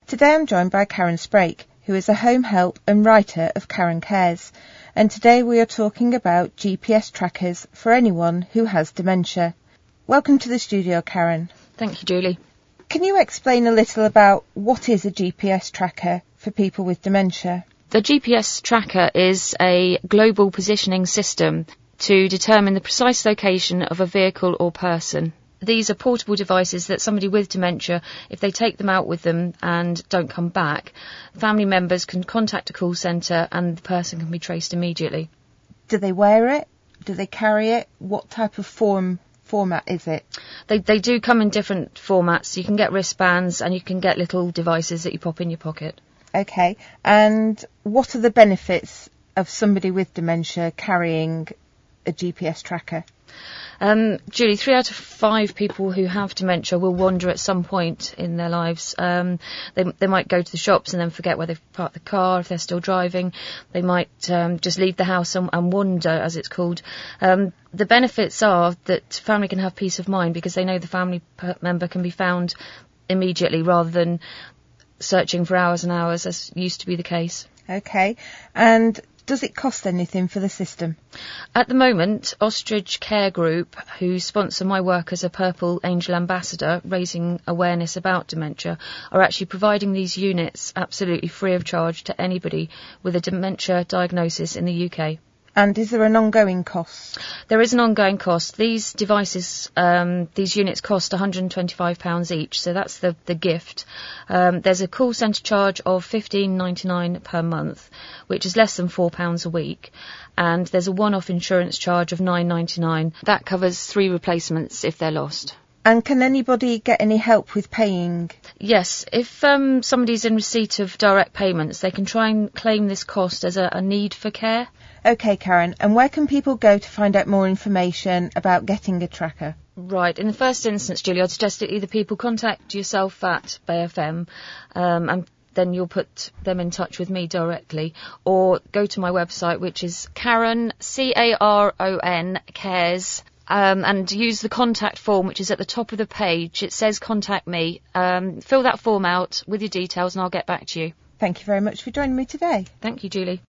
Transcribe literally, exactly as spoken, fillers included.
Today I'm joined by Karen Sprake, who is a home help and writer of Karen Cares, and today we are talking about G P S trackers for anyone who has dementia. Welcome to the studio, Karen. Thank you, Julie. Can you explain a little about what is a G P S tracker for people with dementia? The G P S tracker is a global positioning system to determine the precise location of a vehicle or person. These are portable devices that somebody with dementia, if they take them out with them and don't come back, family members can contact a call centre and the person can be traced immediately. Do they wear it? Do they carry it? What type of form format is it? They they do come in different formats. You can get wristbands and you can get little devices that you pop in your pocket. Okay. And what are the benefits of somebody with dementia carrying a G P S tracker? Um, Julie, three out of five people who have dementia will wander at some point in their lives. Um, they, they might go to the shops and then forget where they've parked the car if they're still driving. They might um, just leave the house and, and wander, as it's called. Um, the benefits are that family can have peace of mind because they know the family member can be found immediately rather than searching for hours and hours, as used to be the case. Okay. And does it cost anything for the system? At the moment, Ostrich Care Group, who sponsor my work as a Purple Angel Ambassador, raising awareness about dementia, are actually providing these units absolutely free of charge to anybody with a dementia diagnosis in the U K. And is there an ongoing cost? There is an ongoing cost. These devices, um, these units cost one hundred twenty-five pounds each, so that's the, the gift. Um, there's a call centre charge of fifteen ninety-nine per month, which is less than four pounds a week. And there's a one-off insurance charge of nine ninety-nine. That covers three replacements if they're lost. And can anybody get any help with paying? Yes, if um, somebody's in receipt of direct payments, they can try and claim this cost as a, a need for care. OK, Karen, and where can people go to find out more information about getting a tracker? Right, in the first instance, Julie, I'd suggest that either people contact yourself at Bay F M um, and then you'll put them in touch with me directly, or go to my website, which is Karen, C A R O N, Cares, um, and use the contact form, which is at the top of the page. It says contact me. Um, fill that form out with your details and I'll get back to you. Thank you very much for joining me today. Thank you, Julie.